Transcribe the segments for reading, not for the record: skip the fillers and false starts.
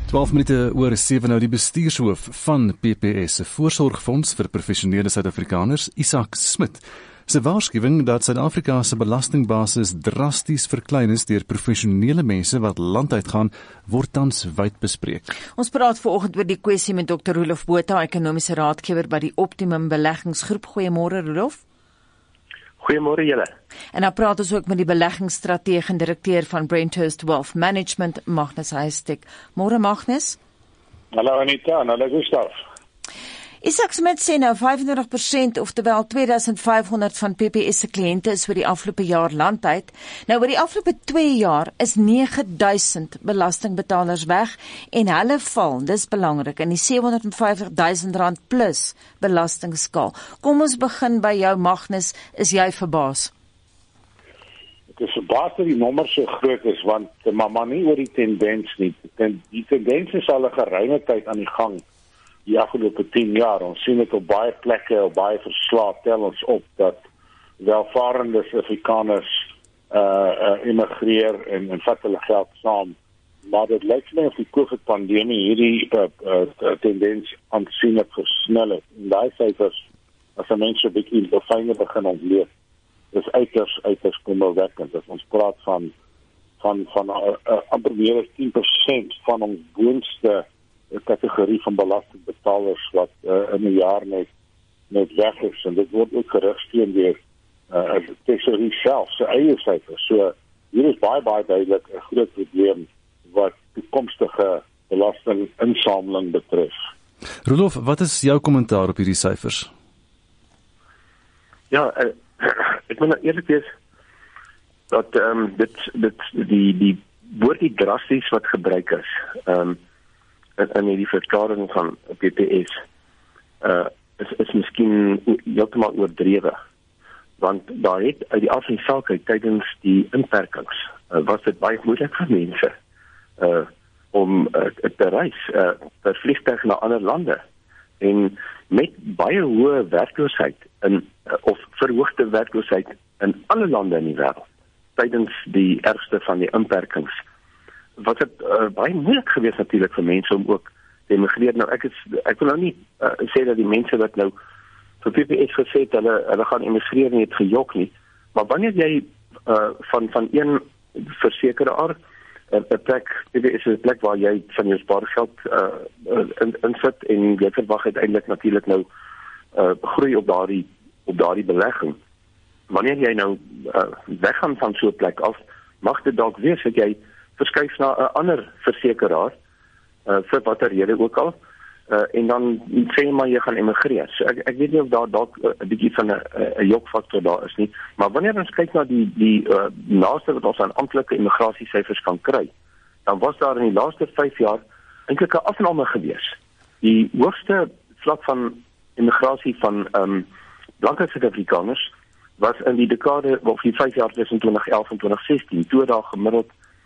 12 minute oor 7 nou die bestuurshoof van PPS se Voorsorgfonds vir Professionele Suid-Afrikaners, Isak Smit, se waarskuwing dat Suid-Afrika se belastingbasis drasties verklein is deur professionele mense wat landuit gaan, word tans wyd bespreek. Ons praat vanoggend oor die kwessie met Dr. Roelof Botha, ekonomiese raadgewer by die Optimum Beleggingsgroep. Goeiemôre Roelof. Goeiemôre julle. En dan praat ons ook met die beleggingsstrateeg en direkteur van Brenthurst Wealth Management, Magnus Huystek. Môre Magnus. Hallo Anita, en hallo Gustav. Isak Smit sê nou 25%, oftewel 2500 van PPS se kliënte is oor die afgelope jaar landuit. Nou oor die afgelope 2 jaar is 9000 belastingbetalers weg en hulle val, dis belangrik, in die 750 000 rand plus belastingskaal. Kom ons begin by jou Magnus, is jy verbaas? Ek is verbaas dat die nommer so groot is, want maar nie oor die tendens nie. Die tendens is al 'n geruime tyd aan die gang. Die afgelope 10 jaar, ons sien dit op baie plekke, op baie verslae tel ons op dat welvarende Afrikaners immigreer en vat hulle geld saam. Maar dit lyk my of die COVID-pandemie hierdie tendens aansienlik versnel het. En daai syfers, as 'n mens so 'n bietjie fynner begin ontleed, is uiters kommerwekkend. As ons praat van amper meer as 10% van ons boonste kategorie van belastingbetalers wat in 'n jaar net weg is, en dit word ook gerugsteun deur die tesourier self se eie syfers. So hier is baie duidelik 'n groot probleem wat toekomstige belastinginsameling betref. Roelof, wat is jou kommentaar op hierdie syfers? Ja, ek moet eerlik wees dat die woordjie drasties wat gebruik is, in die verklaring van PPS is miskien heeltemal oordrewe, want daar het uit die aard van die saak uit tydens die inperkings was dit baie moeilik vir mense om te reis per vliegtuig na ander lande, en met baie hoë werkloosheid of verhoogde werkloosheid in alle lande in die wêreld tydens die ergste van die inperkings, was dit baie moeilik geweest natuurlik vir mense om ook te emigreer. Nou ek wil nou nie sê dat die mense wat nou vir PPS gesê het, hulle gaan emigreer nie, het gejok nie, maar wanneer jy van een versekeraar, 'n plek, PPS is 'n plek waar jy van jou spaargeld insit en jy verwag uiteindelik natuurlik nou groei op daardie belegging. Wanneer jy nou weggaan van so 'n plek af, mag dit dalk wees dat jy verskuif na 'n ander versekeraar vir watter rede ook al, en dan sê maar jy gaan emigreer. So ek weet nie of daar dalk 'n bietjie van 'n jokfaktor daar is nie, maar wanneer ons kyk na die naaste wat ons aan amptelike immigrasiesyfers kan kry, dan was daar in die laaste 5 jaar eintlik 'n afname gewees. Die hoogste vlak van immigrasie van blanke Suid-Afrikaners was in die dekade of die 5 jaar tussen 2011 en 2016, toe daar gemiddeld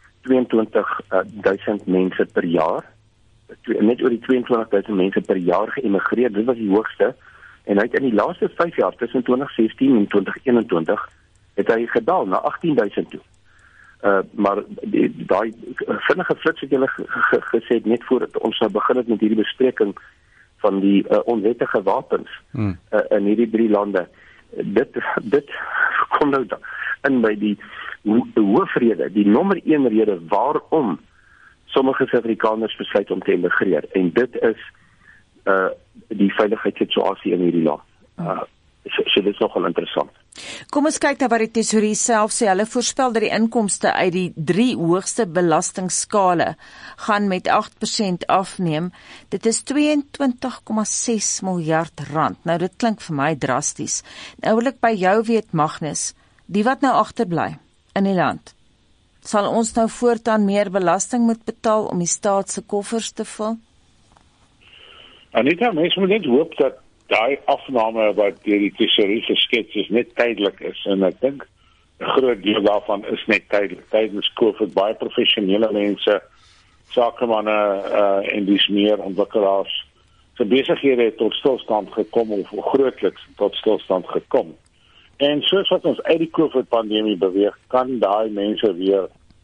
22,000 mense per jaar, net oor die 22,000 mense per jaar geëmigreer, dit was die hoogste, en hy het in die laaste 5 jaar, tussen 2016 en 2021, het hy gedaal na 18,000 toe. Maar daai vinnige flits het julle gesê, net voordat ons nou begin het met hierdie bespreking van die onwettige wapens in hierdie 3 lande, dit kom nou in by die hoofrede, die nommer 1 rede waarom sommige Suid-Afrikaners besluit om te emigreer, en dit is die veiligheidssituasie in hierdie land. So dit is nogal interessant. Kom ons kyk na wat die tesourier self sê. Hulle voorspel dat die inkomste uit die 3 hoogste belastingskale gaan met 8% afneem. Dit is 22,6 miljard rand. Nou dit klink vir my drasties. Nou wil ek by jou weet Magnus, die wat nou agterbly in die land, sal ons nou voortaan meer belasting moet betaal om die staat se koffers te vul? Anita, mens moet net hoop dat daai afname wat deur die tesourier geskets is net tydelik is, en ek dink 'n groot deel daarvan is net tydelik. Tydens COVID baie professionele mense, sakemanne en dis meer ontwikkelaars se besighede het tot stilstand gekom of grootliks tot stilstand gekom. En soos wat ons uit die COVID-pandemie beweeg, kan daai mense weer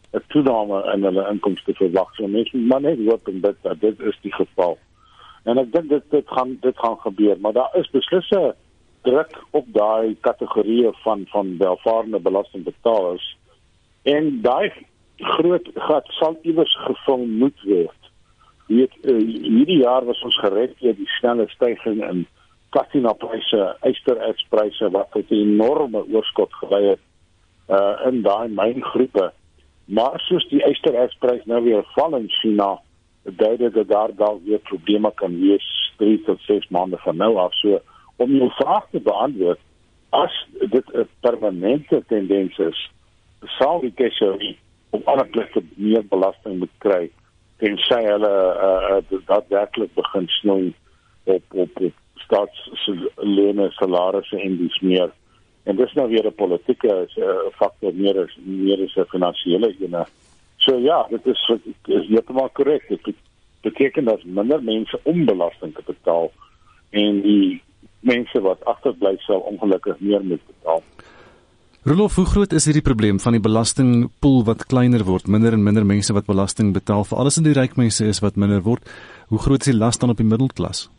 'n toename in hulle inkomste verwag. So mense moet maar net hoop en dat dit is die geval. En ek dink dit gaan gebeur, maar daar is beslis druk op daai kategorieë van welvarende belastingbetalers. En daai groot gat sal iewers gevul moet word. Hierdie jaar was ons gered deur die snelle stygings in platinapryse, ysterertspryse wat tot 'n enorme oorskot gelei het in daai myngroepe. Maar soos die ysterertsprys nou weer val in China, dui dit dat daar dalk weer probleme kan wees 3 tot 6 maande van nou af. So om jou vraag te beantwoord, as dit 'n permanente tendens is, sal die tesourier op ander plekke meer belasting moet kry, tensy hulle daadwerklik begin snoei op staatslene, salarisse en dies meer. En dis nou weer 'n politieke faktor, meer as 'n finansiële ene. So ja, dit is heeltemal korrek. Dit beteken dat minder mense om belasting te betaal en die mense wat agterbly sal ongelukkig meer moet betaal. Rolof, hoe groot is hierdie probleem van die belastingpool wat kleiner word, minder en minder mense wat belasting betaal, vir alles in die ryk mense is wat minder word? Hoe groot is die las dan op die middelklas?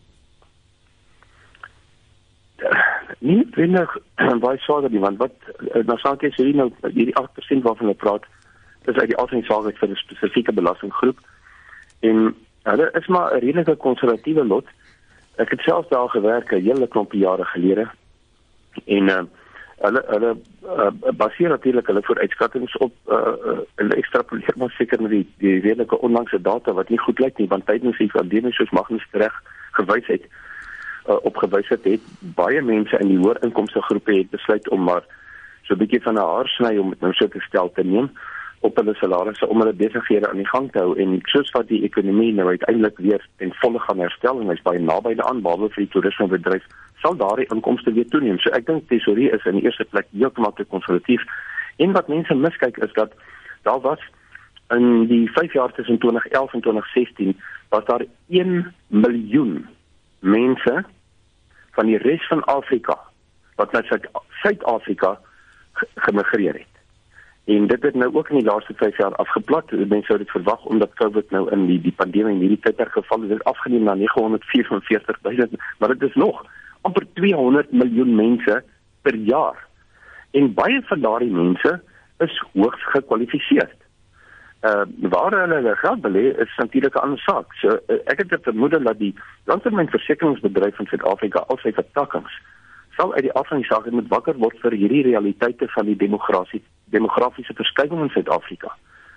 Nie weinig baie swaarder nie, want wat nou sal ek sê nou hierdie 8% waarvan hulle praat, is uit die algemeenheid vir 'n spesifieke belastinggroep. En hulle is maar 'n redelike konservatiewe lot. Ek het self daar gewerk 'n hele klompie jare gelede. En hulle baseer natuurlik hulle vooruitskattinge op hulle ekstrapoleer maar seker met die redelike onlangse data wat nie goed lyk nie, want tydens die pandemie soos Magnus reg gewys het, opgewys het baie mense in die hoër inkomste groepe het besluit om maar so 'n bietjie van 'n haarsny, om dit nou so te stel, te neem op hulle salarisse om hulle besighede aan die gang te hou. En soos wat die ekonomie nou uiteindelik weer ten volle gaan herstel, en hy's baie naby aan, behalwe vir die toerismebedryf, sal daardie inkomste weer toeneem. So ek dink tesourier is in die eerste plek heeltemal te konservatief. En wat mense miskyk is dat daar was in die 5 jaar tussen 2011 en 2016 was daar 1 miljoen mense van die res van Afrika wat na Suid-Afrika gemigreer het. En dit het nou ook in die laaste 5 jaar afgeplat. Mense sou dit verwag omdat COVID nou in die pandemie in hierdie tydperk geval het, afgeneem na 944,000, maar dit is nog amper 200 miljoen mense per jaar. En baie van daardie mense is hoogs gekwalifiseerd. Waar hulle geld belê is natuurlik 'n ander saak. So ek het dit vermoed dat die langtermynversekeringsbedryf in Suid-Afrika, al sy vertakkings, sal uit die afhangigheid moet wakker word vir hierdie realiteite van die demografiese verskywing in Suid-Afrika.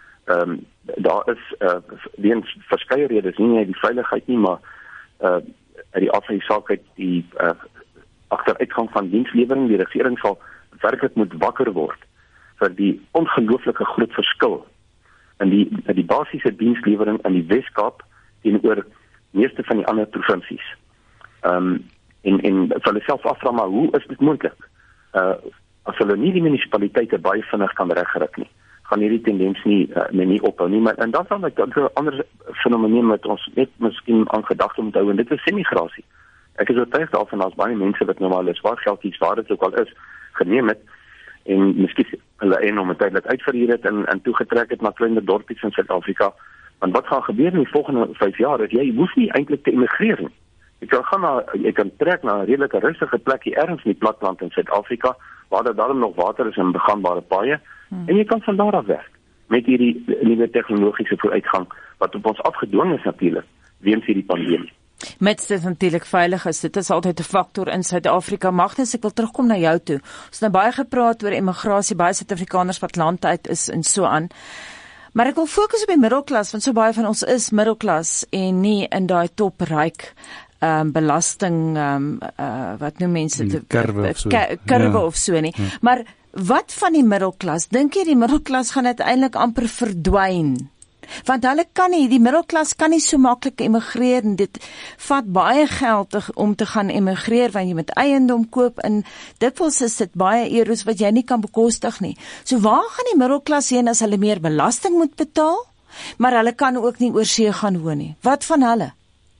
Daar is weens verskeie redes, nie net die veiligheid nie, maar uit die afhangigheid die agteruitgang van dienslewering. Die regering sal werklik moet wakker word vir die ongelooflike groot verskil in die basiese dienslewering in die Wes-Kaap teenoor meeste van die ander provinsies. En vir hulle self afvra, maar hoe is dit moontlik? As hulle nie die munisipaliteite baie vinnig kan regryk nie, gaan hierdie tendens nie ophou nie. En dan sal ek 'n ander fenomeen wat ons net miskien aan gedagte moet hou, en dit is semigrasie. Ek is oortuig daarvan daar's baie mense wat nou maar hulle swaar geldjies, waar dit ook al is, geneem het en miskien hulle enorme tydelik uitverhuur het en toegetrek het na kleiner dorpies in Suid-Afrika. Want wat gaan gebeur in die volgende 5 jaar is jy hoef nie eintlik te emigreer nie. Jy kan trek na 'n redelike rustige plekkie ergens in die platteland in Suid-Afrika waar daar daarom nog water is en begaanbare paaie, en jy kan van daar af werk met hierdie nuwe tegnologiese vooruitgang wat op ons afgedwing is natuurlik weens hierdie pandemie. Met dit natuurlik veilig is, dit is altyd 'n faktor in Suid-Afrika. Magnus, ek wil terugkom na jou toe. Ons het nou baie gepraat oor immigrasie, baie Suid-Afrikaners wat land uit is en so aan. Maar ek wil fokus op die middelklas, want so baie van ons is middelklas en nie in daai topryk belasting, wat noem mense dit? Kurwe of so nie. Ja. Maar wat van die middelklas? Dink jy die middelklas gaan uiteindelik amper verdwyn? Want die middelklas kan nie so maklik emigreer, en dit vat baie geld om te gaan emigreer, want jy moet eiendom koop, en dikwels is dit baie euros wat jy nie kan bekostig nie. So waar gaan die middelklas heen as hulle meer belasting moet betaal, maar hulle kan ook nie oor see gaan woon nie? Wat van hulle?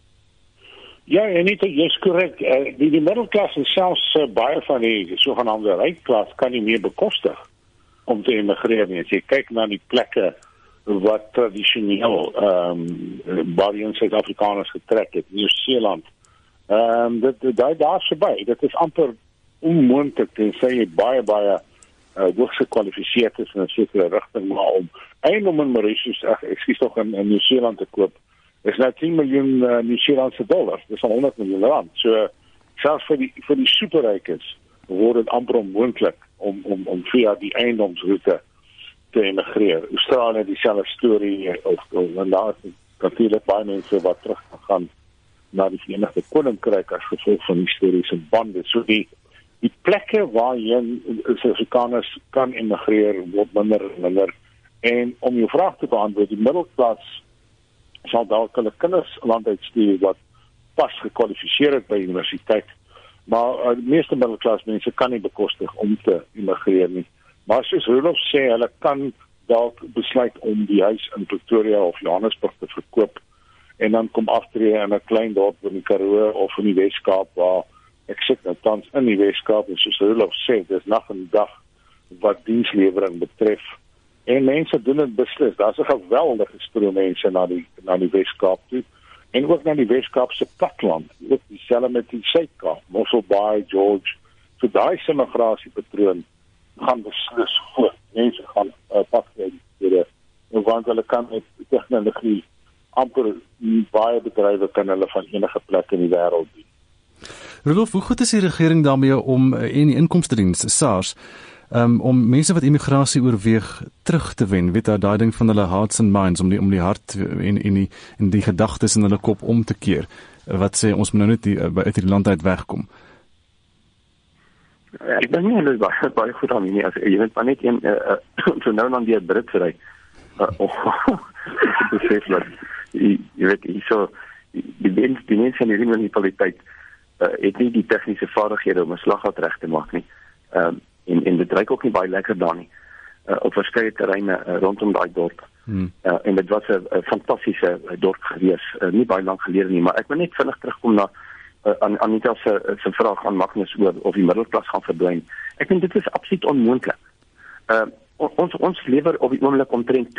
Ja, en dit is korrek. Die middelklas en selfs baie van die sogenaamde rykklas kan nie meer bekostig om te emigreer nie. As jy kyk na die plekke wat tradisioneel waarheen Suid-Afrikaners getrek het, Nieu-Seeland, daar's verby. Dit is amper onmoontlik tensy jy baie hoogs gekwalifiseerd is in 'n sekere rigting, maar om eiendom in Mauritius, in Nieu-Seeland te koop, is nou 10 miljoen Nieu-Seelandse dollars. Dis al 100 miljoen rand. So selfs vir die superrykes word dit amper onmoontlik om via die eiendomsroete te emigreer. Australië dieselfde storie, of daar is natuurlik baie mense wat teruggaan na die Verenigde Koninkryk as gevolg van historiese bande. So die plekke waarheen Suid-Afrikaners kan emigreer word minder en minder. En om jou vraag te beantwoord, die middelklas sal dalk hulle kinders land uitstuur wat pas gekwalifiseer het by universiteit, maar die meeste middelklas mense kan nie bekostig om te emigreer nie. Maar soos Rudolf sê, hulle kan dalk besluit om die huis in Pretoria of Johannesburg te verkoop en dan kom aftree in 'n klein dorp in die Karoo of in die Weskaap, waar ek sit nou tans in die Weskaap, en soos Rudolf sê, dis nag en dag wat dienslewering betref. En mense doen dit beslis. Daar's 'n geweldige stroom mense na die Weskaap toe, en ook na die Weskaapse platland, ook dieselfde met die Suid-Kaap, Mossel Bay, George. So daai migrasiepatroon gaan beslis voort. Mense gaan pas kry, want hulle kan met tegnologie amper baie bedrywe kan hulle van enige plek in die wêreld doen. Rudolf, hoe goed is die regering daarmee om en die inkomstediens, SARS, om mense wat immigrasie oorweeg terug te wen, weet daai ding van hulle hearts and minds, om die hart en die gedagtes in hulle kop om te keer, wat sê ons moet nou net uit die land uit wegkom? Ek dink nie hulle is baie goed aan nie, as jy weet maar net so nou dan die Brit kry, besef dat, jy weet, die mense in die munisipaliteit het nie die tegniese vaardighede om 'n slaggat reg te maak nie, en dit ruik ook nie baie lekker daar nie, op verskeie terreine rondom daai dorp, en dit was 'n fantastiese dorp gewees, nie baie lank gelede nie, maar ek wil net vinnig terugkom na Anita se vraag aan Magnus oor of die middelklas gaan verdwyn. Ek dink dit is absoluut onmoontlik. Ons lewer op die oomblik omtrent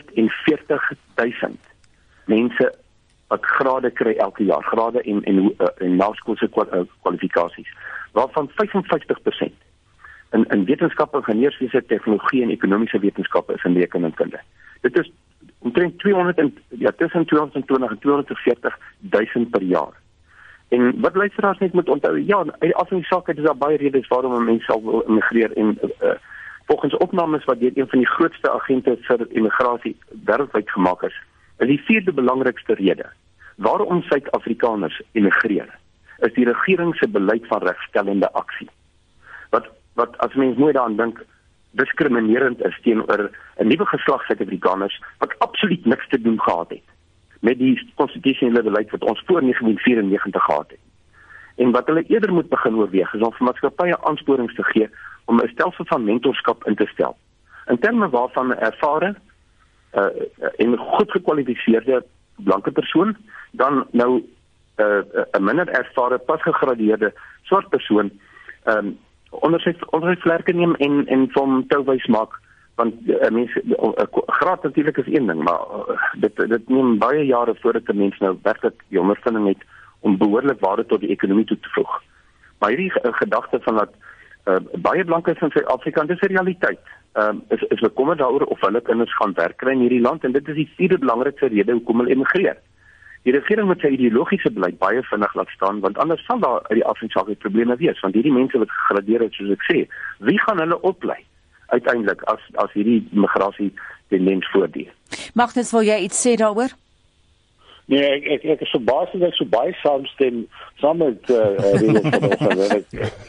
240,000 mense wat grade kry elke jaar, grade en naskoolse kwalifikasies, waarvan 55% in wetenskap, ingenieurswese, tegnologie en ekonomiese wetenskappe is in rekeningkunde. Dit is omtrent tussen 220 en 240,000 per jaar. En wat luisteraars net moet onthou, af in die saak is daar baie redes waarom 'n mens sal wil immigreer, en volgens opnames wat deur een van die grootste agente vir immigrasie wêreldwyd gemaak is die 4de belangrikste rede waarom Suid-Afrikaners immigreer, is die regering se beleid van regstellende aksie. Wat as mens nooit daaraan dink, diskriminerend is teenoor 'n nuwe geslag Suid-Afrikaners wat absoluut niks te doen gehad het met die konstitusionele beleid wat ons voor 1994 gehad het. En wat hulle eerder moet begin oorweeg, is om vir maatskappye aansporings te gee om 'n stelsel van mentorskap in te stel, in terme waarvan 'n ervare en goed gekwalifiseerde blanke persoon dan nou 'n minder ervare, pas gegradueerde swart persoon onder sy vlerke neem en van touwys maak, want mense, graad natuurlik is een ding, maar dit neem baie jare voordat 'n mens nou werklik die ondervinding het om behoorlik waarde tot die ekonomie toe te voeg. Maar hierdie gedagte van dat baie blankes in Suid-Afrika, dis 'n realiteit, is bekommerd daaroor of hulle kinders gaan werk kry in hierdie land, en dit is die 4de belangrikste rede hoekom hulle emigreer. Die regering moet sy ideologiese beleid baie vinnig laat staan, want anders sal daar uit die afsake probleme wees, want hierdie mense wat gegradeer het, soos ek sê, wie gaan hulle oplei uiteindelik as hierdie migrasie tendens voortduur? Magnus, wil jy iets sê daaroor? Nee, ek is verbaas dat ek so baie saamstem saam met Rudolf van Werk.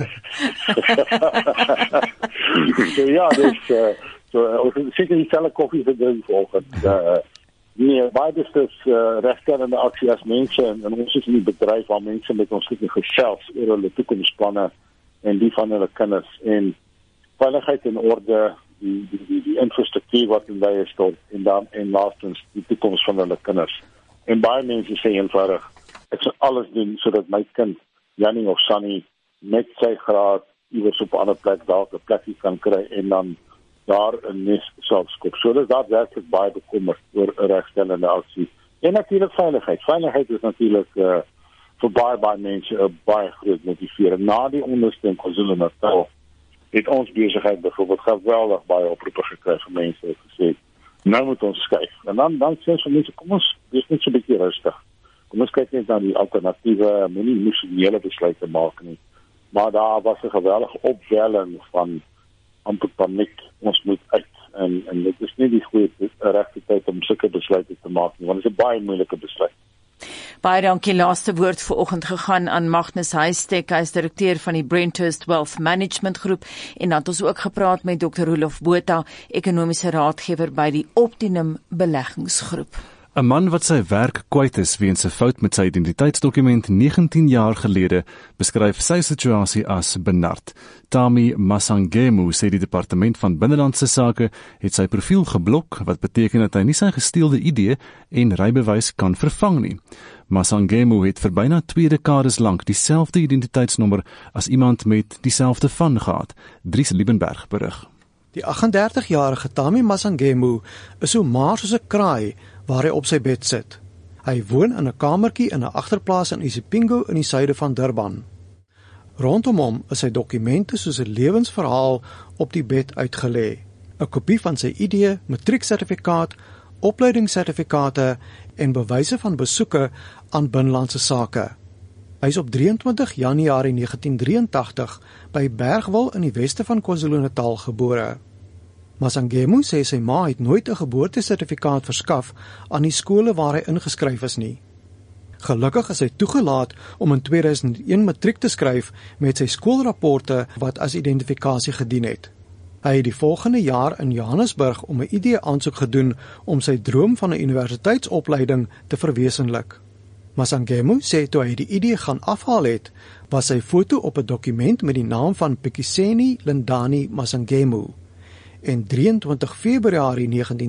So ja, dis seker dieselfde koffie vir drink volgens. Nee, baie dis regstellende aksie as mense, en ons is in die bedryf waar mense met ons gesels oor hulle toekomsplanne en die van hulle kinders, en veiligheid en orde, die infrastruktuur wat in daai stort, en laastens die toekoms van hulle kinders. En baie mense sê eenvoudig, ek sal alles doen sodat my kind, Jannie of Sunny, met sy graad iewers op 'n ander plek dalk 'n plekkie kan kry, en dan daar 'n nes sal skop. So dis daadwerklik baie bekommerd oor 'n regstellende aksie. En natuurlik veiligheid. Veiligheid is natuurlik vir baie mense 'n baie groot motivering. Na die onluste in KwaZulu-Natal het ons besigheid byvoorbeeld geweldig baie oproepe gekry van mense wat gesê nou moet ons skuif. En dan sê ons vir mense, kom ons wees net so 'n bietjie rustig. Kom ons kyk net na die alternatiewe, moenie emosionele besluite maak nie. Maar daar was 'n geweldige opwelling van amper paniek, ons moet uit. En dit is nie die goeie regte tyd om sulke besluite te maak nie, want dit is 'n baie moeilike besluit. Baie dankie. Laaste woord vanoggend gegaan aan Magnus Huystek, hy is direkteur van die Brenthurst Wealth Management Groep, en dan het ons ook gepraat met Dr. Roelof Botha, ekonomiese raadgewer by die Optimum Beleggingsgroep. 'n Man wat sy werk kwyt is weens 'n fout met sy identiteitsdokument 19 jaar gelede, beskryf sy situasie as benard. Tami Masangemu sê die departement van binnelandse sake het sy profiel geblok, wat beteken dat hy nie sy gesteelde ID en rybewys kan vervang nie. Masangemu het vir byna 2 dekades lank dieselfde identiteitsnommer as iemand met dieselfde van gehad. Dries Liebenberg berig. Die 38-jarige Tami Masangemu is so maar soos 'n kraai waar hy op sy bed sit. Hy woon in 'n kamertjie in 'n agterplaas in Isipingo in die suide van Durban. Rondom hom is sy dokumente soos 'n lewensverhaal op die bed uitgelê. 'n Kopie van sy ID, matrieksertifikaat, opleidingssertifikate en bewyse van besoeke aan binnelandse sake. Hy is op 23 Januarie 1983 by Bergwil in die weste van KwaZulu-Natal gebore. Masangemu sê sy ma het nooit 'n geboortesertifikaat verskaf aan die skole waar hy ingeskryf is nie. Gelukkig is hy toegelaat om in 2001 matriek te skryf met sy skoolrapporte wat as identifikasie gedien het. Hy het die volgende jaar in Johannesburg om 'n ID-aansoek gedoen om sy droom van 'n universiteitsopleiding te verwesenlik. Masangemu sê toe hy die ID gaan afhaal het, was sy foto op 'n dokument met die naam van Pikiseni Lindani Masangemu en 23 Februarie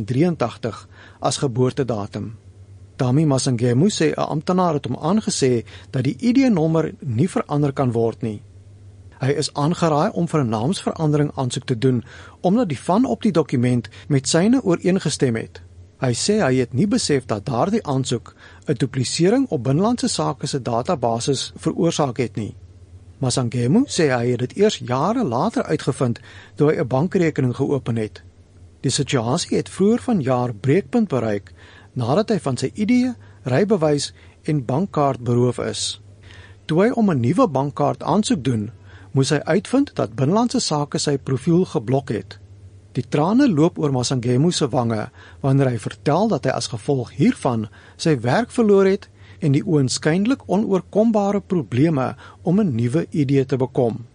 1983 as geboortedatum. Tami Masangemu sê 'n amptenaar het hom aangesê dat die ID-nommer nie verander kan word nie. Hy is aangeraai om vir 'n naamsverandering aansoek te doen omdat die van op die dokument met syne ooreengestem het. Hy sê hy het nie besef dat daardie aansoek 'n duplisering op binnelandse sake se databasis veroorsaak het nie. Masangemu sê hy het dit eers jare later uitgevind toe hy 'n bankrekening geopen het. Die situasie het vroeër vanjaar breekpunt bereik nadat hy van sy ID, rybewys en bankkaart beroof is. Toe hy om 'n nuwe bankkaart aansoek doen, moes hy uitvind dat binnelandse sake sy profiel geblok het. Die trane loop oor Masangemu se wange wanneer hy vertel dat hy as gevolg hiervan sy werk verloor het en die oënskynlik onoorkombare probleme om 'n nuwe ID te bekom.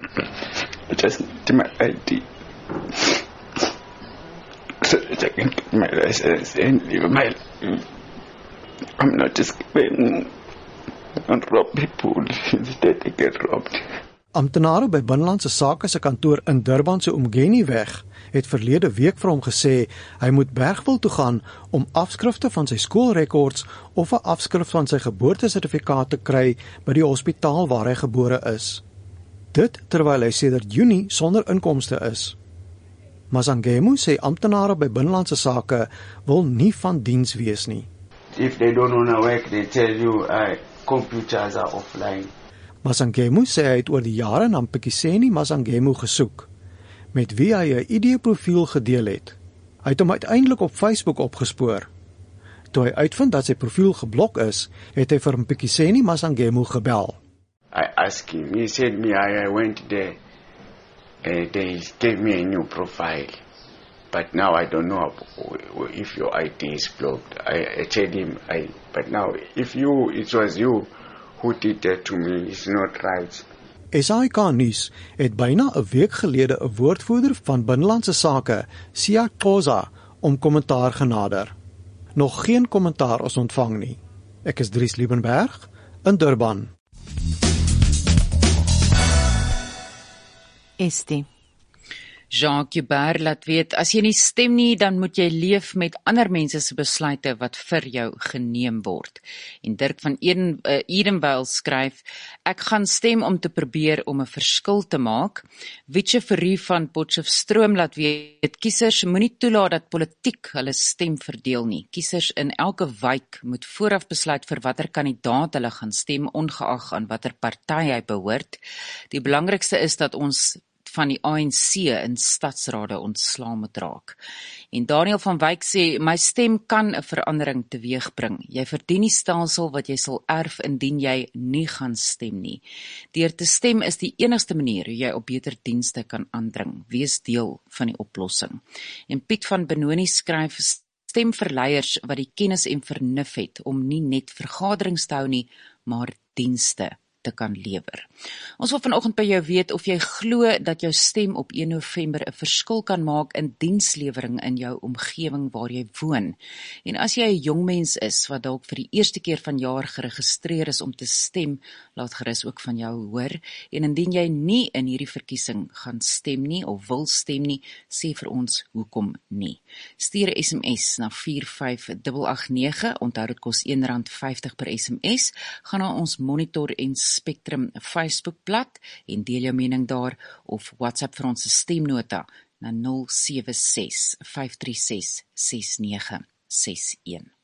Just my ID. So I can get my license and live my. I'm not just going and rob people. Instead I get robbed. Amptenare by Binnelandse Sake se kantoor in Durban se Umgeniweg het verlede week vir hom gesê hy moet Bergwil toe gaan om afskrifte van sy skoolrekords of 'n afskrif van sy geboortesertifikaat te kry by die hospitaal waar hy gebore is. Dit terwyl hy sedert Junie sonder inkomste is. Masangemu sê amptenare by Binnelandse Sake wil nie van diens wees nie. If they don't want to work, they tell you computers are offline. Masangemu sê hy het oor die jare na Pikiseni Masangemu gesoek, met wie hy 'n ID-profiel gedeel het. Hy het hom uiteindelik op Facebook opgespoor. Toe hy uitvind dat sy profiel geblok is, het hy vir Pikiseni Masangemu gebel. I asked him, he said me, I went there, they gave me a new profile, but now I don't know if your ID is blocked. I told him, but now if it was you who did that to me, it's not right. SAK nuus het byna 'n week gelede 'n woordvoerder van Binnelandse Sake, Sia Khoza, om kommentaar genader. Nog geen kommentaar is ontvang nie. Ek is Dries Liebenberg in Durban. Estie. Jean Joubert laat weet, as jy nie stem nie, dan moet jy leef met ander mense se besluite wat vir jou geneem word. En Dirk van Edenvale skryf, ek gaan stem om te probeer om 'n verskil te maak. Wietse Verrie van Potchefstroom laat weet, kiesers moenie toelaat dat politiek hulle stem verdeel nie. Kiesers in elke wijk moet vooraf besluit vir watter kandidaat hulle gaan stem, ongeag aan watter party hy behoort. Die belangrikste is dat ons van die ANC in stadsrade ontslae moet raak. En Daniel van Wyk sê, my stem kan 'n verandering teweegbring. Jy verdien die stelsel wat jy sal erf indien jy nie gaan stem nie. Deur te stem is die enigste manier hoe jy op beter dienste kan aandring. Wees deel van die oplossing. En Piet van Benoni skryf, stem vir leiers wat die kennis en vernuf het om nie net vergaderings te hou nie, maar dienste te kan lewer. Ons wil vanoggend by jou weet of jy glo dat jou stem op 1 November 'n verskil kan maak in dienslewering in jou omgewing waar jy woon. En as jy 'n jong mens is wat dalk vir die eerste keer vanjaar geregistreer is om te stem, laat gerus ook van jou hoor. En indien jy nie in hierdie verkiesing gaan stem nie of wil stem nie, sê vir ons hoekom nie. Stuur 'n SMS na 45889, onthou dit kos R1.50 per SMS, gaan na ons Monitor en Spectrum Facebookblad en deel jou mening daar of WhatsApp vir ons stemnota na 076 536 6961.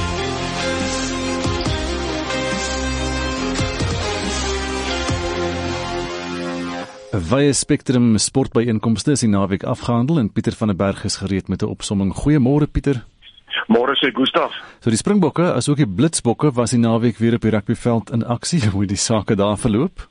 Via Spectrum sportbyeenkomste is die naweek afgehandel en Pieter van der Berg is gereed met 'n opsomming. Goeiemôre Pieter. Môre sê Gustaf. So die Springbokke, as ook die Blitsbokke, was die naweek weer op die rugbyveld in aksie. Hoe die sake daar verloop?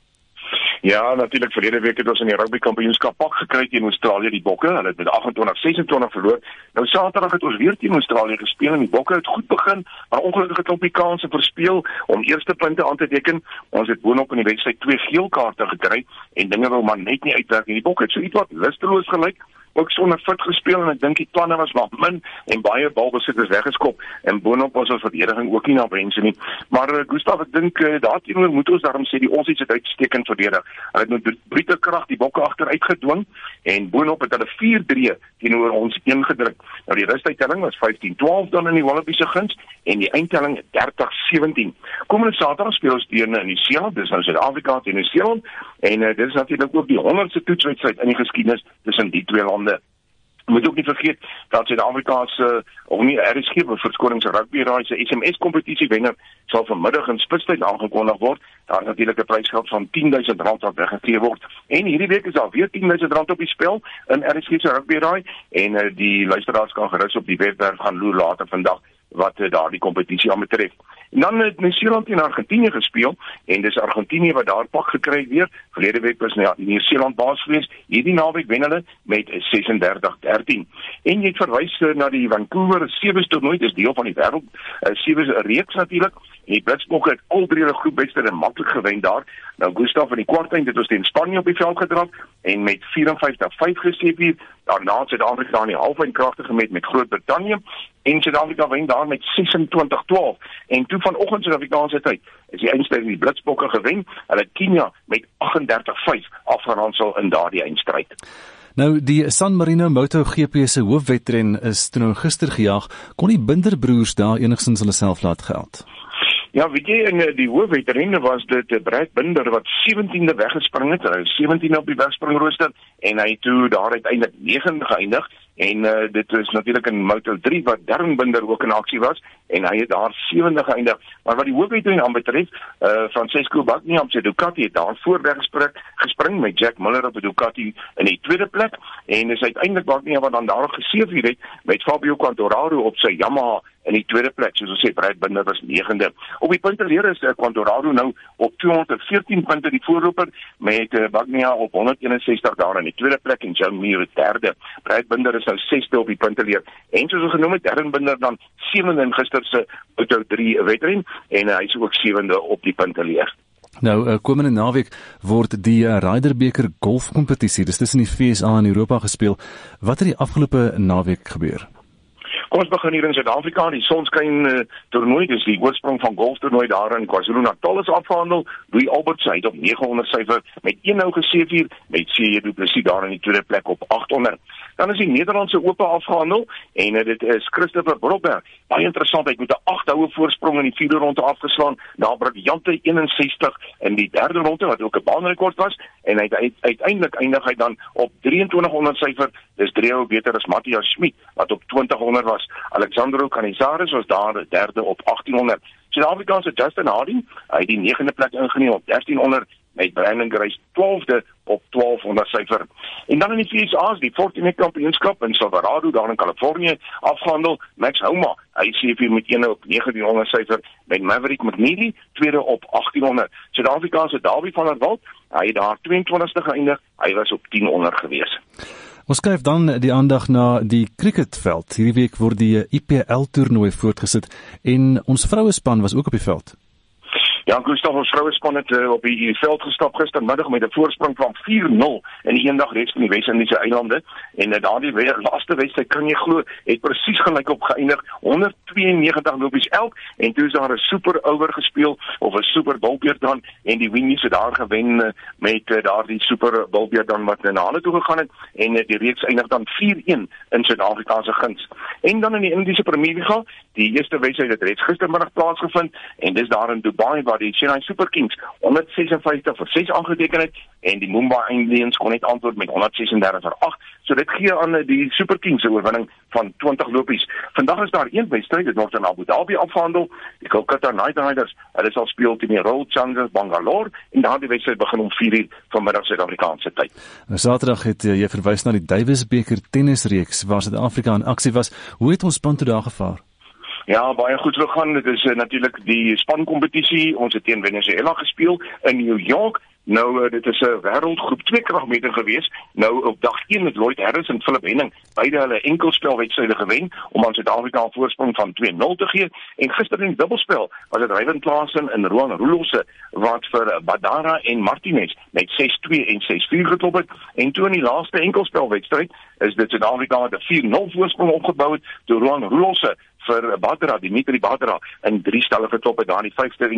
Ja, natuurlik verlede week het ons in die rugbykampioenskap pak gekry teen Australië, die Bokke. Hulle het met 28-26 verloor. Nou Saterdag het ons weer teen Australië gespeel en die Bokke het goed begin, maar ongelukkig het op die kanse verspeel om eerste punte aan te teken. Ons het boonop in die wedstryd 2 geel kaarte gekry en dinge wou maar net nie uitwerk nie. Die Bokke het so iets wat lusteloos gelyk, ook sonder fit gespeel en ek dink die planne was maar min en baie balbesitters weggeskop en boonop was ons verdediging ook nie na wense nie. Maar Gustaf, ek dink daarteenoor moet ons daarom sê die ons het uitstekend verdedig. Hulle het met brute krag die Bokke agteruit gedwing en boonop het hulle 4-3 teenoor ons ingedruk. Nou die rustuittelling was 15-12 dan in die Wallabies se guns en die eindtelling 30-17. Komende Saterdag speel ons teen Nieu-Seeland, dis nou Suid-Afrika teen Nieu-Seeland en dit is natuurlik ook die 100ste toetswedstryd in die geskiedenis tussen die twee lande. Jy moet ook nie vergeet dat Suid-Afrika se RSG verskonings rugby raai se SMS-kompetisie wenner sal vanmiddag in Spitstyd aangekondig word. Daar is natuurlik 'n prysgeld van R10,000 wat weggegee word. En hierdie week is daar weer R10,000 op die spel in RSG se rugby raai en die luisteraars kan gerus op die webwerf gaan loer later vandag wat daardie kompetisie aan betref. En dan het Nieu-Seeland teen Argentinië gespeel en dis Argentinië wat daar pak gekry weer. Verlede week was Nieu-Seeland baas geweest. Hierdie naweek wen hulle met 36-13. En jy het verwys na die Vancouver Sevens toernooi, dis deel van die wêreld Sevens reeks natuurlik. En die Blitsbokke het al 3 groepwedstryde en maklik gewen daar. Nou Gustaf in die kwartfinale het ons teen Spanje op die veld gedrap en met 54-5 gesteep. Daarna het Suid-Afrika in die halfwyn kragtig gemet met Groot-Brittanje en Suid-Afrika wen daar met 26-12. En toe vanoggend Suid-Afrikaanse tyd is die eindstryd die Blitsbokke gewen. Hulle het Kenia met 38-5 afgeronsel in daardie eindstryd. Nou, die San Marino MotoGP se hoofwedren is toe nou gister gejaag. Kon die Binderbroers daar enigstens hulle self laat geld? Ja, weet jy, in die hoofwedrenne was dit Brad Binder wat 17de weggespring het. Hy is 17de op die wegspringrooster en hy toe daar uiteindelik 9de geëindig. En dit is natuurlik in Moto3 wat Darren Binder ook in aksie was en hy het daar 7de geëindig. Maar wat die hoofwedren aanbetref, Francesco Bagnaia op sy Ducati het daar voorweg gespring met Jack Miller op die Ducati in die tweede plek en is uiteindelik Bagnaia wat dan daar geseëvier het met Fabio Quartararo op sy Yamaha in die tweede plek, soos ons sê, Brad Binder was 9de. Op die punteleer is Quartararo nou op 214 punte die voorloper met Bagnaia op 161 daar in die tweede plek en Joe Mir derde. Brad Binder is nou 6de op die punteleer. En soos ons genoem het, Darren Binder dan 7de in gister se Moto3 wedren en hy is ook 7de op die punteleer. Nou, komende naweek word die Ryder-beker golfkompetisie, dis tussen die VSA en Europa gespeel. Wat het die afgelope naweek gebeur? Kom ons begin hier in Suid-Afrika, die Sonskyn toernooi, dis die oorsprong van golftoernooi daar in KwaZulu-Natal is afgehandel. Louis Alberts het op 900 syfer met 1 nou geseëvier, met C.J. Du Plessis daar in die tweede plek op 800. Dan is die Nederlandse Ope afgehandel en dit is Christopher Broberg. Baie interessant, hy het met 'n 8 houe voorsprong in die 4de ronde afgeslaan, na briljante 61 in die 3de ronde wat ook 'n baanrekord was en uiteindelik eindig hy dan op 2300 syfer. Dis 3 houe beter as Matthias Schmid wat op 2000 was. Alexandro Canizares was daar 3de op 1800. Suid-Afrikaanse Justin Harding, hy het die 9de plek ingeneem op 1300 met Brandon Grace 12de op 1200 syfer. En dan in die VSA's, die Fortinet kampioenskap in Silverado daar in Kalifornië afgehandel. Max Homa, hy C4 met 1 op 1900 syfer met Maverick McNeely, 2de op 1800. Suid-Afrikaanse Davie van der Walt, hy het daar 22ste geëindig, hy was op 1000 gewees. Ons skuif dan die aandag na die cricketveld. Hierdie week word die IPL-toernooi voortgesit en ons vrouespan was ook op die veld. Ja, Gustav, ons vrouespan het op die veld gestap gistermiddag met 'n voorsprong van 4-0 in die eendagreeks van die Wes-Indiese eilande. En daardie laaste wedstryd, kan jy glo, het presies gelyk op geëindig, 192 lopies elk, en toe is daar 'n super over gespeel, of 'n super bilbeerd dan, en die Winnies het daar gewen met daardie super bilbeerd dan wat na hulle toe gegaan het, en die reeks eindig dan 4-1 in Suid-Afrika se guns. En dan in die Indiese Premier Liga, die eerste wedstryd het reeds gistermiddag plaasgevind, en dis daar in Dubai waar die Chennai Super Kings 156-6 aangeteken het, en die Mumbai Indians kon net antwoord met 136-8. So dit gee aan die Super Kings 'n oorwinning van 20 lopies. Vandag is daar een wedstryd, dit word in Abu Dhabi afgehandel. Die Kolkata Knight Riders, hulle sal speel teen die Royal Challengers Bangalore, en daardie wedstryd begin om 4:00 vanmiddag Suid-Afrikaanse tyd. Saterdag het jy verwys na die Davis beker tennisreeks waar Suid-Afrika in aksie was. Hoe het ons span toe daar gevaar? Ja, baie goed gegaan. Dit is natuurlik die spankompetisie. Ons het teen Venezuela gespeel in New York. Nou, dit is 'n wêreldgroep 2 kragmeter gewees. Nou, op dag 1 het Lloyd Harris en Philip Henning beide hulle enkelspelwedstryde gewen om aan Suid-Afrika 'n voorsprong van 2-0 te gee. En gister in die dubbelspel was dit Ryan Klaasen en Roan Roelofse wat vir Badara en Martinez met 6-2 en 6-4 geklop het. En toe in die laaste enkelspelwedstryd is dit Suid-Afrika met 'n 4-0 voorsprong opgebou het deur Roan Roelofse vir Badra, Dimitri Badra, in 3 stelle geklop het. Daar die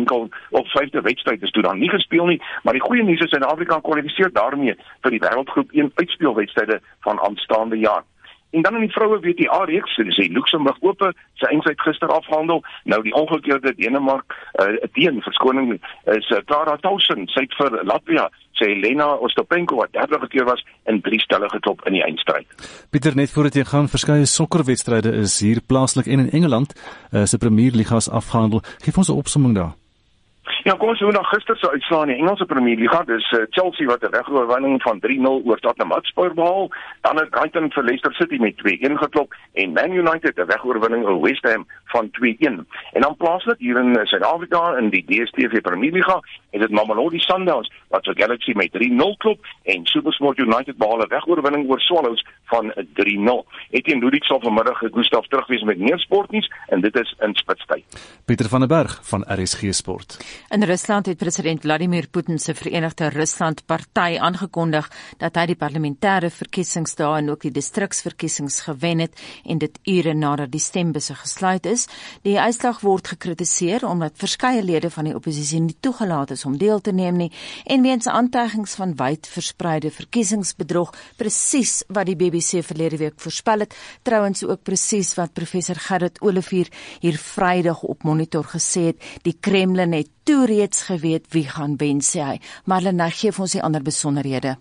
5de wedstryd is toe dan nie gespeel nie, maar die goeie nuus is Suid-Afrika kwalifiseer daarmee vir die wêreldgroep 1 uitspeelwedstryde van aanstaande jaar. En dan in die vroue WTA reeks, dis die Luxemburg Ope, sy eindstryd gister afgehandel. Nou die omgekeerde Denemark verskoning is Klara Tausen, sy het vir Latvia, sy Elena Ostapenko wat 30 keer was in 3 stelle geklop in die eindstryd. Pieter, net voordat jy gaan, verskeie sokkerwedstryde is hier plaaslik en in Engeland se Premier Ligas afgehandel. Geef ons 'n opsomming daar. Ja, kom ons doen dan gister se uitslae in die Engelse Premier Liga. Dis Chelsea wat 'n wegoorwinning van 3-0 oor Tottenham Hotspur behaal. Dan het Brighton vir Leicester City met 2-1 geklop en Man United 'n wegoorwinning oor West Ham van 2-1. En dan plaaslik hier in Suid-Afrika in die DStv Premier Liga is dit Mamelodi Sundowns wat vir Galaxy met 3-0 klop en SuperSport United behaal 'n wegoorwinning oor Swallows van 3-0. Etienne Ludik sal vanmiddag Gustav terugwees met meer sportnuus en dit is in Spitstyd. Pieter van der Berg van RSG Sport. In Rusland het president Vladimir Putin se Verenigde Rusland Party aangekondig dat hy die parlementêre verkiesings daar en ook die distriksverkiesings gewen het en dit ure nadat die stembusse gesluit is. Die uitslag word gekritiseer omdat verskeie lede van die oppositie nie toegelaat is om deel te neem nie en weens aantuigings van wyd verspreide verkiesingsbedrog, presies wat die BBC verlede week voorspel het, trouwens ook presies wat professor Gerrit Olivier hier Vrydag op Monitor gesê het, die Kremlin het toe reeds geweet wie gaan wen, sê hy. Marlene, gee ons die ander besonderhede.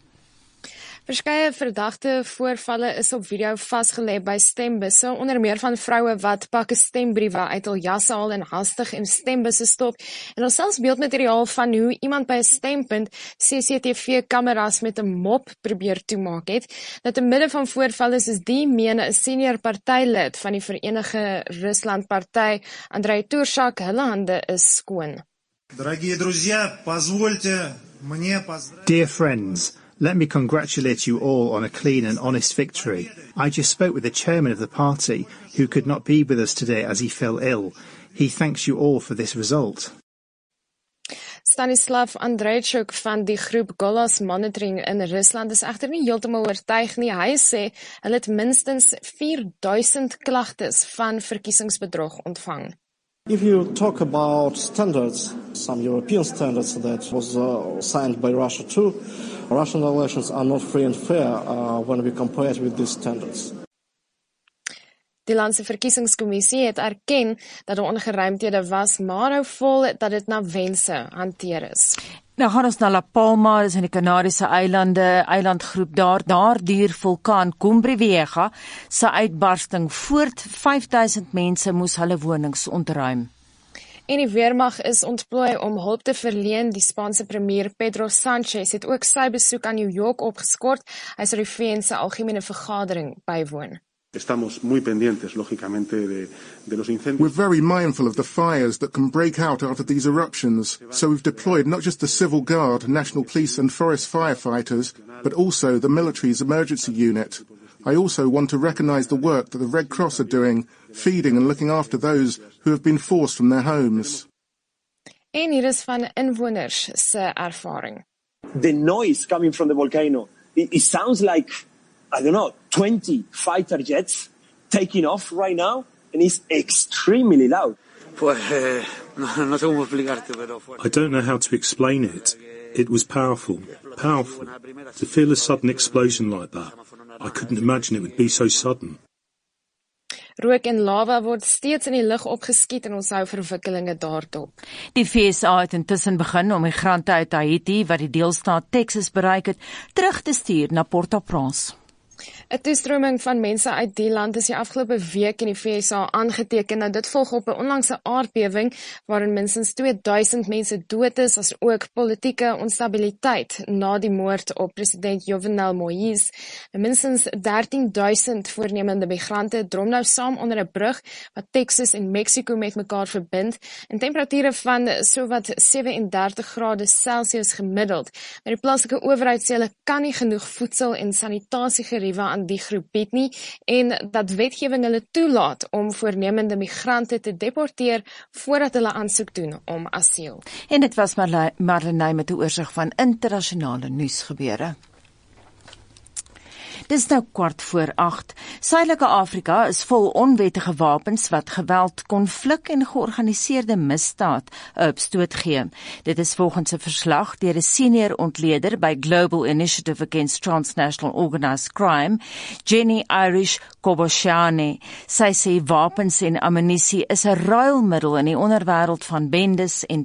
Verskeie verdagte voorvalle is op video vasgelê by stembusse, onder meer van vroue wat pakke stembriewe uit hul jasse haal en hastig in stembusse stop. En ons selfs beeldmateriaal van hoe iemand by 'n stempunt CCTV-kameras met 'n mop probeer toemaak het. Nou te midde van voorvalle is die mene 'n senior partylid van die Verenigde Rusland Party, Andrei Turchak, hulle hande is skoon. Dear friends, let me congratulate you all on a clean and honest victory. I just spoke with the chairman of the party, who could not be with us today as he fell ill. He thanks you all for this result. Stanislav Andreychuk van die groep Golos Monitoring in Rusland is egter nie heeltemal oortuig nie. Hy sê hulle het minstens 4000 klagtes van verkiesingsbedrog ontvang. If you talk about standards, some European standards that was signed by Russia too, Russian elections are not free and fair when we compare it with these standards. Die landse verkiesingskommissie het erken dat daar ongeruimthede was, maar hou vol dat dit na wense hanteer is. Nou gaan ons na La Palma, dis in die Kanariese eilande, eilandgroep daar duur vulkaan Cumbre Vieja se uitbarsting voort 5000 mense moes hulle wonings ontruim. En die weermag is ontplooi om hulp te verleen. Die Spaanse premier Pedro Sánchez het ook sy besoek aan New York opgeskort. Hy sal die VN se algemene vergadering bywoon. Estamos muy pendientes, lógicamente, de los incendios. We're very mindful of the fires that can break out after these eruptions, so we've deployed not just the Civil Guard, National Police and forest firefighters, but also the military's emergency unit. I also want to recognise the work that the Red Cross are doing, feeding and looking after those who have been forced from their homes. En hier is van inwoners se ervaring. The noise coming from the volcano, it sounds like, I don't know, 20 fighter jets taking off right now, and it's extremely loud. I don't know how to explain it. It was powerful. To feel a sudden explosion like that, I couldn't imagine it would be so sudden. Rook en lava word steeds in die lug opgeskiet en ons hou verwikkelinge daarop. Die FSA het intussen begin om migrante uit Haiti wat die deelstaat Texas bereik het, terug te stuur na Port-au-Prince. 'n Toestroming van mense uit die land is die afgelope week in die VSA aangeteken. Nou dit volg op 'n onlangse aardbewing waarin minstens 2000 mense dood is, as ook politieke onstabiliteit na die moord op president Jovenel Moïse. Minstens 13000 voornemende migrante drom nou saam onder 'n brug wat Texas en Mexico met mekaar verbind, en temperature van sowat 37 grade Celsius gemiddeld. Maar die plaaslike owerheid sê hulle kan nie genoeg voedsel en sanitasiegeriewe aan die groep bied nie, en dat wetgewing hulle toelaat om voornemende migrante te deporteer voordat hulle aansoek doen om asiel. En dit was Marlenae met 'n oorsig van internasionale nuusgebeure. Dis nou 7:15. Suidelike Afrika is vol onwettige wapens wat geweld, konflik en georganiseerde misdaad 'n opstoot gee. Dit is volgens 'n verslag deur 'n senior ontleder by Global Initiative Against Transnational Organized Crime, Jenny Irish Kobosjane. Sy sê wapens en ammunisie is 'n ruilmiddel in die onderwêreld van bendes en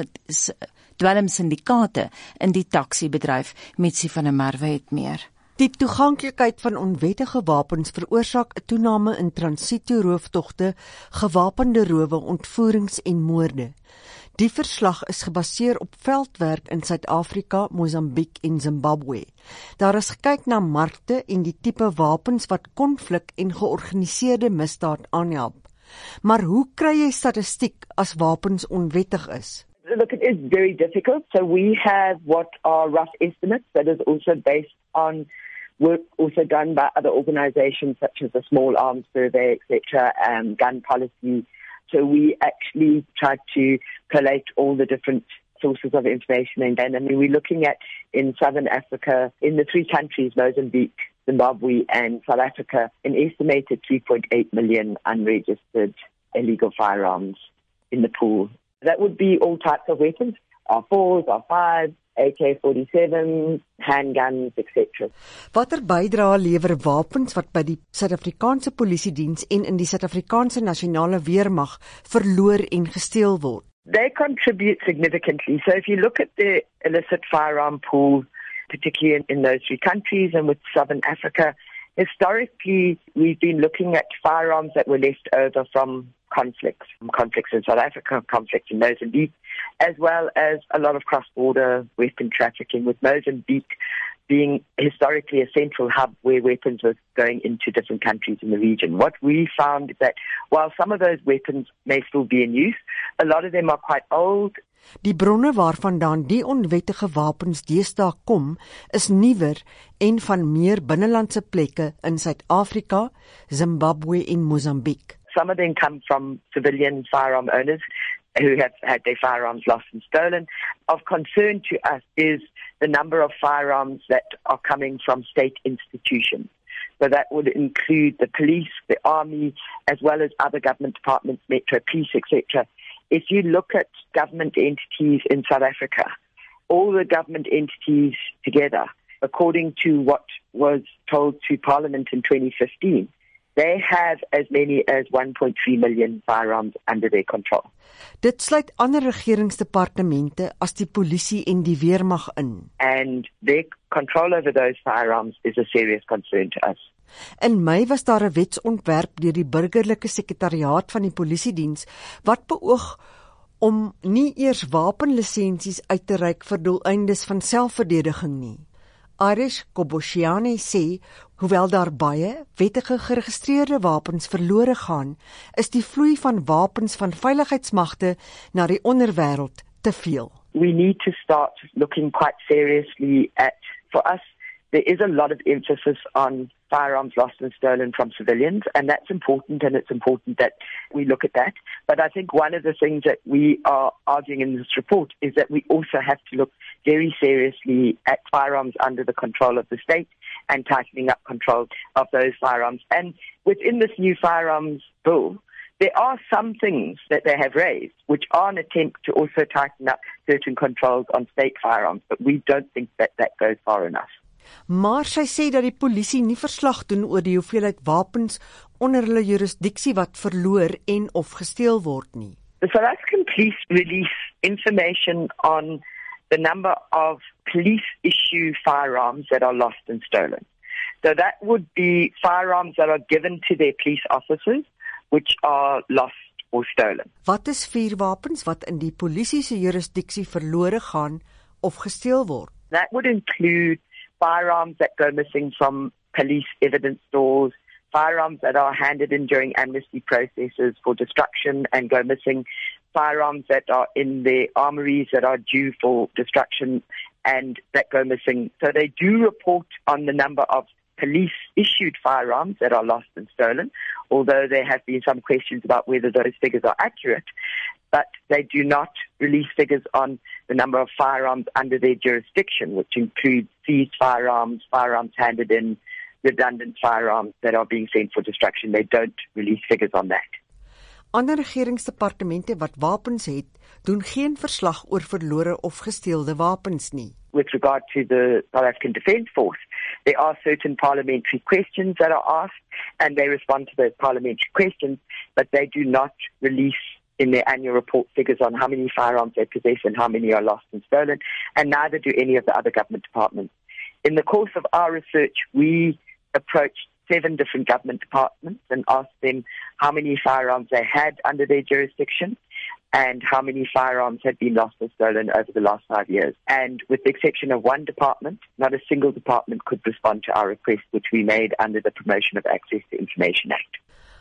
dwelmsyndikate in die taksiebedryf. Mitsi van der Merwe het meer. Die toeganklikheid van onwettige wapens veroorsaak 'n toename in transito-rooftogte, gewapende rowe, ontvoerings en moorde. Die verslag is gebaseer op veldwerk in Suid-Afrika, Mosambiek en Zimbabwe. Daar is gekyk na markte en die tipe wapens wat konflik en georganiseerde misdaad aanhelp. Maar hoe kry jy statistiek as wapens onwettig is? Look, it is very difficult. So we have what are rough estimates that is also based on work also done by other organizations such as the Small Arms Survey, etc., and gun policy. So we actually try to collate all the different sources of information. And I mean, we're looking at in Southern Africa, in the three countries, Mozambique, Zimbabwe and South Africa, an estimated 3.8 million unregistered illegal firearms in the pool. That would be all types of weapons, R4s, R5s, AK-47, handguns, etc. Watter bydrae lewer wapens wat by die Suid-Afrikaanse Polisiediens en in die Suid-Afrikaanse Nasionale Weermag verloor en gesteel word? They contribute significantly. So if you look at the illicit firearm pool, particularly in those three countries and with Southern Africa, historically we've been looking at firearms that were left over from conflicts in South Africa, conflicts in Mozambique, as well as a lot of cross-border weapon trafficking, with Mozambique being historically a central hub where weapons were going into different countries in the region. What we found is that while some of those weapons may still be in use, a lot of them are quite old. Die bronne waarvandaan die onwettige wapens deesdae kom, is nuwer en van meer binnelandse plekke in Suid-Afrika, Zimbabwe en Mosambiek. Some of them come from civilian firearm owners. who have had their firearms lost and stolen. Of concern to us is the number of firearms that are coming from state institutions. So that would include the police, the army, as well as other government departments, Metro Police, etc. If you look at government entities in South Africa, all the government entities together, according to what was told to Parliament in 2015, they have as many as 1.3 million firearms under their control. Dit sluit ander regeringsdepartemente as die polisie en die weermag in. And their control over those firearms is a serious concern to us. In Mei was daar 'n wetsontwerp deur die burgerlike sekretariaat van die polisiediens wat beoog om nie eers wapenlisensies uit te reik vir doeleindes van selfverdediging nie. Iris Koboshiane sê, hoewel daar baie wettige geregistreerde wapens verlore gaan, is die vloei van wapens van veiligheidsmagte na die onderwêreld te veel. We need to start looking quite seriously at, for us, there is a lot of emphasis on firearms lost and stolen from civilians, and that's important, and it's important that we look at that. But I think one of the things that we are arguing in this report is that we also have to look very seriously at firearms under the control of the state and tightening up control of those firearms. And within this new firearms bill, there are some things that they have raised which are an attempt to also tighten up certain controls on state firearms, but we don't think that that goes far enough. Maar sy sê dat die polisie nie verslag doen oor die hoeveelheid wapens onder hulle jurisdiksie wat verloor en of gesteel word nie. The South African police release information on the number of police-issue firearms that are lost and stolen. So that would be firearms that are given to their police officers, which are lost or stolen. Wat is vuurwapens wat in die polisie se jurisdiksie verlore gaan of gesteel word? That would include firearms that go missing from police evidence stores, firearms that are handed in during amnesty processes for destruction and go missing, firearms that are in the armories that are due for destruction and that go missing. So they do report on the number of police-issued firearms that are lost and stolen, although there have been some questions about whether those figures are accurate. But they do not release figures on the number of firearms under their jurisdiction, which includes seized firearms, firearms handed in, redundant firearms that are being sent for destruction. They don't release figures on that. Ander regeringsdepartemente wat wapens het, doen geen verslag oor verlore of gesteelde wapens nie. With regard to the South African Defence Force, there are certain parliamentary questions that are asked, and they respond to those parliamentary questions, but they do not release in their annual report figures on how many firearms they possess and how many are lost and stolen, and neither do any of the other government departments. In the course of our research, we approached 7 different government departments and asked them how many firearms they had under their jurisdiction and how many firearms had been lost or stolen over the last 5 years. And with the exception of one department, not a single department could respond to our request, which we made under the Promotion of Access to Information Act.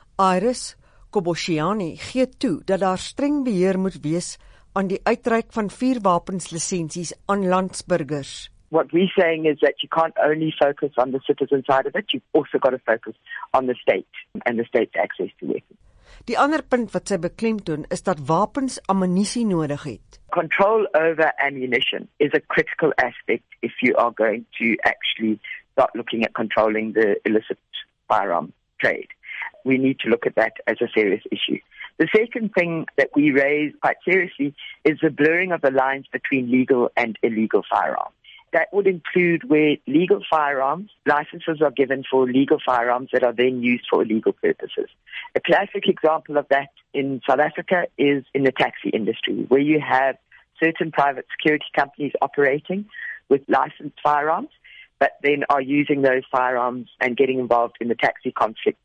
Iris Koboshiane gee toe dat daar streng beheer moet wees aan die uitreik van vuurwapenslisensies aan landsburgers. What we're saying is that you can't only focus on the citizen side of it, you've also got to focus on the state and the state's access to weapons. Die ander punt wat sy beklemtoon is dat wapens ammunisie nodig het. Control over ammunition is a critical aspect if you are going to actually start looking at controlling the illicit firearm trade. We need to look at that as a serious issue. The second thing that we raise quite seriously is the blurring of the lines between legal and illegal firearms. That would include where legal firearms, licenses are given for legal firearms that are then used for illegal purposes. A classic example of that in South Africa is in the taxi industry, where you have certain private security companies operating with licensed firearms, but then are using those firearms and getting involved in the taxi conflict.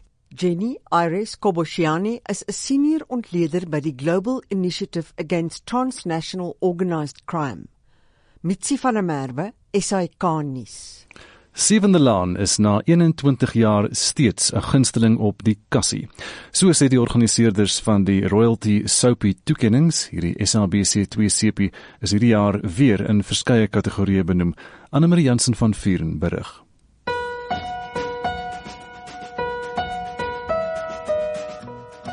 Jenny Iris Koboshiane is 'n senior ontleder by die Global Initiative Against Transnational Organised Crime. Mitsi van der Merwe, SAK nuus. Sewende Laan is na 21 jaar steeds 'n gunsteling op die kassie. So sê die organiseerders van die Royalty Soapie toekennings, hierdie SABC2 sepie is hierdie jaar weer in verskeie kategorieë benoem. Annemarie Jansen van Vuren berig.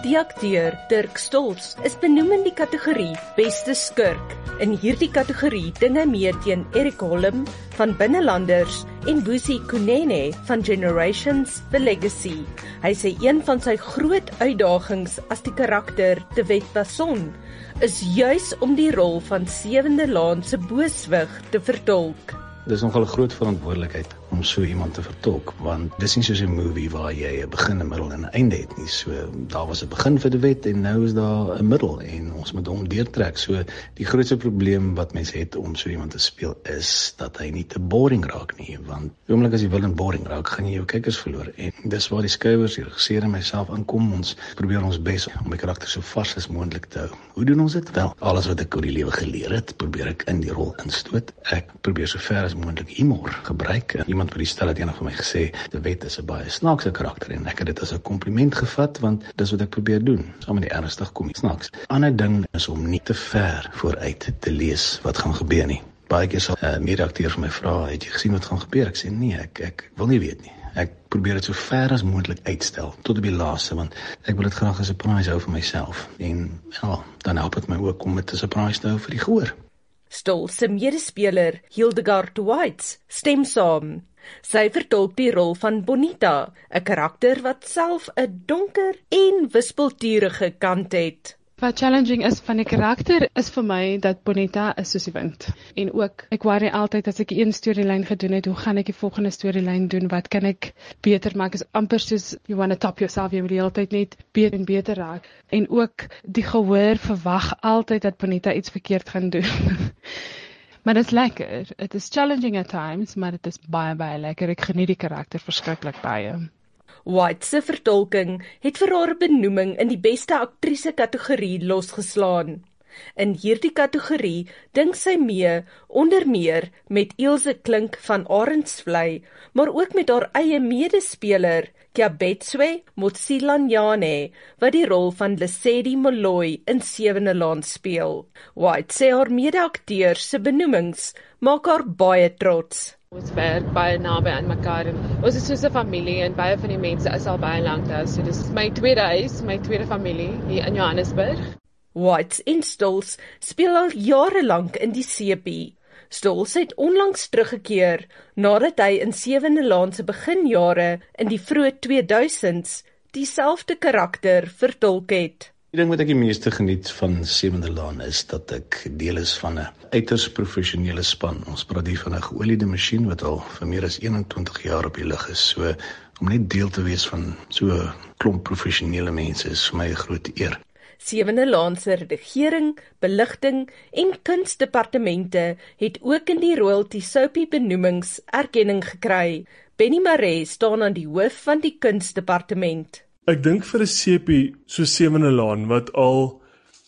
Die akteur Dirk Stolz is benoem in die kategorie Beste Skurk. In hierdie kategorie ding hy mee teen Eric Holm van Binnelanders en Busi Kunene van Generations The Legacy. Hy sê een van sy groot uitdagings as die karakter De Wet Basson is juis om die rol van Sewende Laan se booswig te vertolk. Dis nogal 'n groot verantwoordelikheid om so iemand te vertolk, want dis nie soos 'n movie waar jy 'n begin, 'n middel en 'n einde het nie. So daar was 'n begin vir De Wet en nou is daar 'n middel en ons moet hom deurtrek. So die grootste probleem wat mense het om so iemand te speel is dat hy nie te boring raak nie, want oomblik as jy wil in boring raak, gaan jy jou kykers verloor. En dis waar die skrywer, die regisseur en myself aankom. Ons probeer ons bes om die karakter so vars as moontlik te hou. Hoe doen ons dit? Wel, alles wat ek oor die lewe geleer het, probeer ek in die rol instoot. Ek probeer so ver as moontlik humor gebruik. Iemand by die stel het eendag vir my gesê, De Wet is 'n baie snaakse karakter en ek het dit as 'n kompliment gevat, want dis wat ek probeer doen, saam met die ernstig kom snaaks. Ander ding is om nie te ver vooruit te lees wat gaan gebeur nie. Baie keer sal 'n mede-akteur vir my vra, het jy gesien wat gaan gebeur? Ek sê nee, ek wil nie weet nie. Ek probeer dit so ver as moontlik uitstel, tot op die laaste, want ek wil dit graag as 'n surprise hou vir myself. En ja, dan help dit my ook om dit 'n surprise te hou vir die gehoor. Stolz se medespeler Hildegard White stem saam. Sy vertolk die rol van Bonita, 'n karakter wat self 'n donker en wispelturige kant het. Wat challenging is van die karakter is vir my dat Bonita is soos die wind. En ook, ek worry altyd as ek een storielyn gedoen het, hoe gaan ek die volgende storielyn doen, wat kan ek beter maak, is amper soos, you wanna top yourself, jy moet die hele tyd net beter en beter raak. En ook, die gehoor verwag altyd dat Bonita iets verkeerd gaan doen. Maar dit is lekker, it is challenging at times, maar dit is baie, baie lekker, ek geniet die karakter verskriklik baie. White se vertolking het vir haar 'n benoeming in die beste aktrise kategorie losgeslaan. In hierdie kategorie dink sy mee onder meer met Ilse Klink van Arendsvlei, maar ook met haar eie medespeler Kiabetswe Motsilanyane, wat die rol van Lesedi Moloi in Sewende Laan speel. White sê haar mede-akteur se benoemings maak haar baie trots. Ons werk baie naby aan mekaar en ons is soos 'n familie en baie van die mense is al baie lank daar. So dis my tweede huis, my tweede familie hier in Johannesburg. White en Stolz speel al jare lank in die CP. Stolz het onlangs teruggekeer nadat hy in Sewende Laan se beginjare in die vroeë 2000s dieselfde karakter vertolk het. Die ding wat ek die meeste geniet van Sewende Laan is dat ek deel is van 'n uiters professionele span. Ons praat hier van 'n geoliede masjien wat al vir meer as 21 jaar op die lug is. So om net deel te wees van so 'n klomp professionele mense is vir my 'n groot eer. Sewende Laan se redigering, beligting en kunsdepartemente het ook in die Royalty Soapie benoemings erkenning gekry. Benny Maree staan aan die hoof van die kunsdepartement. Ek dink vir 'n sepie so Sewende Laan wat al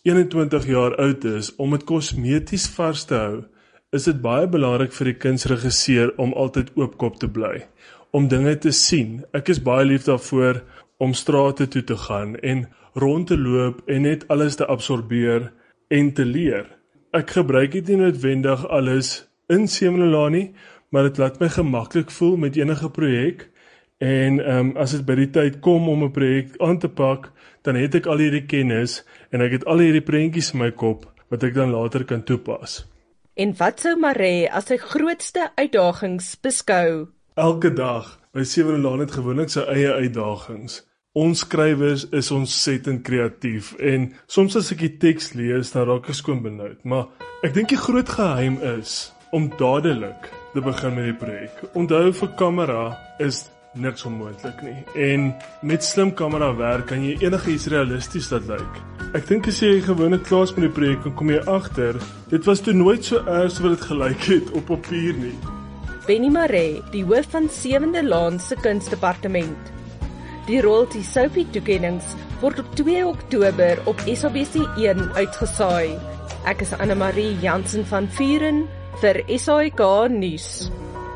21 jaar oud is, om dit kosmeties vars te hou, is dit baie belangrik vir die kunsregisseur om altyd oopkop te bly, om dinge te sien. Ek is baie lief daarvoor om strate toe te gaan en rond te loop en net alles te absorbeer en te leer. Ek gebruik dit nie noodwendig alles in Sewende Laan nie, maar dit laat my gemaklik voel met enige projek. En as dit by die tyd kom om 'n projek aan te pak, dan het ek al hierdie kennis en ek het al hierdie prentjies in my kop wat ek dan later kan toepas. En wat sou Maree as sy grootste uitdagings beskou? Elke dag by Sewende Laan het gewoonlik sy eie uitdagings. Ons skrywers is ontsettend kreatief en soms as ek die teks lees, dan raak ek skoon benoud. Maar ek dink die groot geheim is om dadelik te begin met die projek. Onthou, vir kamera is niks onmoontlik nie. En met slim kamera werk kan jy enige iets realisties laat lyk. Ek dink as jy gewoonlik klaar is met die projek, dan kom jy agter, dit was toe nooit so erg so wat dit gelyk het op papier nie. Benny Maree, die hoof van Sewende Laan se kunsdepartement. Die Royalty Soapie toekennings word op 2 Oktober op SABC1 uitgesaai. Ek is Anne-Marie Jansen van Vuren vir SAK nuus.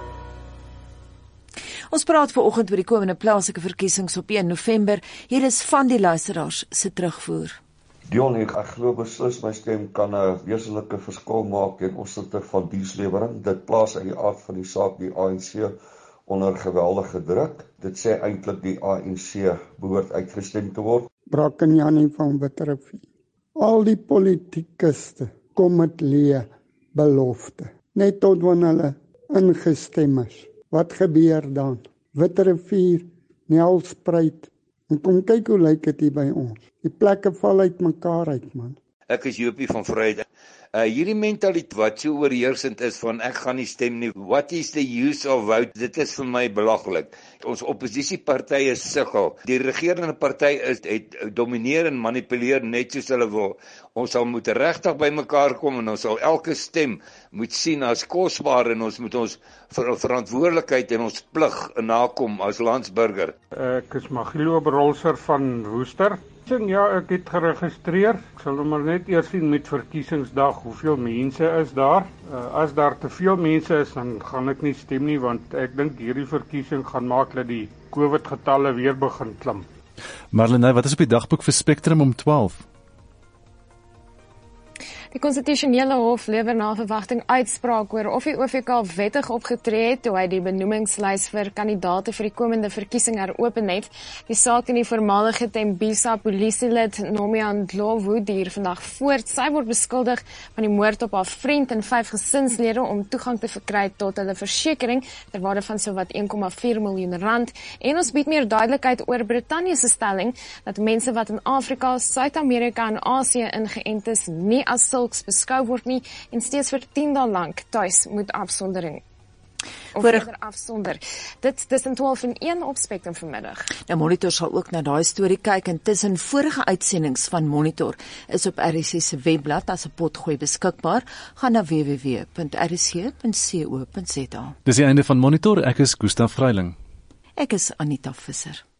Ons praat vanoggend oor die komende plaaslike verkiesings op 1 November. Hier is van die luisteraars se terugvoer. Dion, ek glo beslis my stem kan 'n wesenlike verskil maak ten opsigte van dienslewering. Dit plaas uit die aard van die saak die ANC onder geweldige druk. Dit sê eintlik die ANC behoort uitgestem te word. Brackenjanie van Witrifuur. Al die politikuste kom met leë belofte, net tot wanneer hulle ingestem is. Wat gebeur dan? Witrifuur, Nelspruit, en kom kyk hoe lyk dit hier by ons. Die plekke val uit mekaar uit, man. Ek is Jopie van Vryheid. Hierdie mentaliteit wat so oorheersend is van ek gaan nie stem nie. What is the use of vote? Dit is vir my belaglik. Ons oppositiepartye sukkel. Die regerende party het domineer en manipuleer net soos hulle wil. Ons sal moet regtig by mekaar kom en ons sal elke stem moet sien as kosbaar en ons moet ons verantwoordelikheid en ons plig nakom as landsburger. Ek is Magilo Brolser van Woester. Ja, ek het geregistreer. Ek sal maar net eers sien met verkiesingsdag hoeveel mense is daar. As daar te veel mense is, dan gaan ek nie stem nie, want ek dink hierdie verkiesing gaan maak dat die COVID-getalle weer begin klim. Marlene, wat is op die dagboek vir Spectrum om 12? Die konstitusionele hof lewer na verwagting uitspraak oor of die OVK wettig opgetree het toe hy die benoemingslys vir kandidaate vir die komende verkiesing heropen het. Die saak teen die voormalige Tembisa polisielid Nomian Ndlovu duur vandag voort. Sy word beskuldig van die moord op haar vriend en 5 gesinslede om toegang te verkry tot hulle versekering ter waarde van sowat 1,4 miljoen rand. En ons bied meer duidelikheid oor Brittanje se stelling dat mense wat in Afrika, Suid-Amerika en Asië ingeënt is, nie as beskou word nie en steeds vir 10 dae lank tuis moet afsonder. Dit is in 12 en 1 op Spectrum vanmiddag. Nou Monitor sal ook na daai storie kyk en tussen vorige uitsendings van Monitor is op RSG se webblad as 'n potgooi beskikbaar. Gaan na www.rsg.co.za. Dis die einde van Monitor. Ek is Gustaf Vreiling. Ek is Anita Visser.